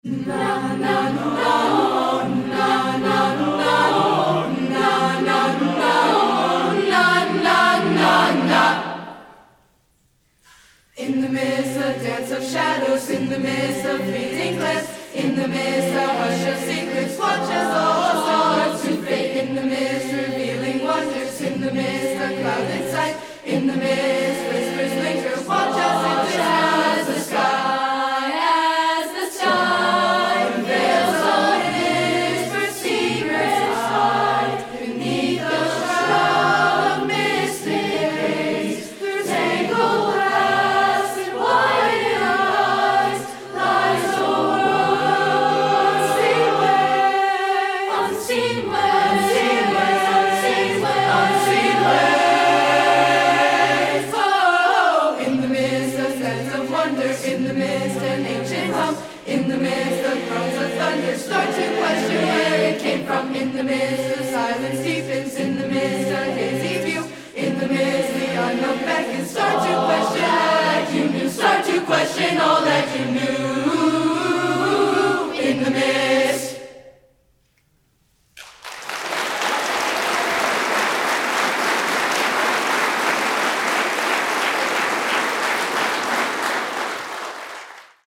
In the mist, a dance of shadows, in the mist of fleeting glance, in the mist, a hush of secrets, watch as all stars to fade. In the mist, revealing wonders, in the mist, a clouded sight, in the mist, whispers linger, watch as it as the sky, as the sky veils of whispered secrets hide beneath the shroud of mystic haze, through tangled paths and winding eyes lies a world unseen ways, unseen ways, unseen ways, unseen ways. Oh, in the midst a sense of wonder, in the midst an ancient hum, in the midst the thrones of thunder start to question where it came from. In the midst the silence deepens.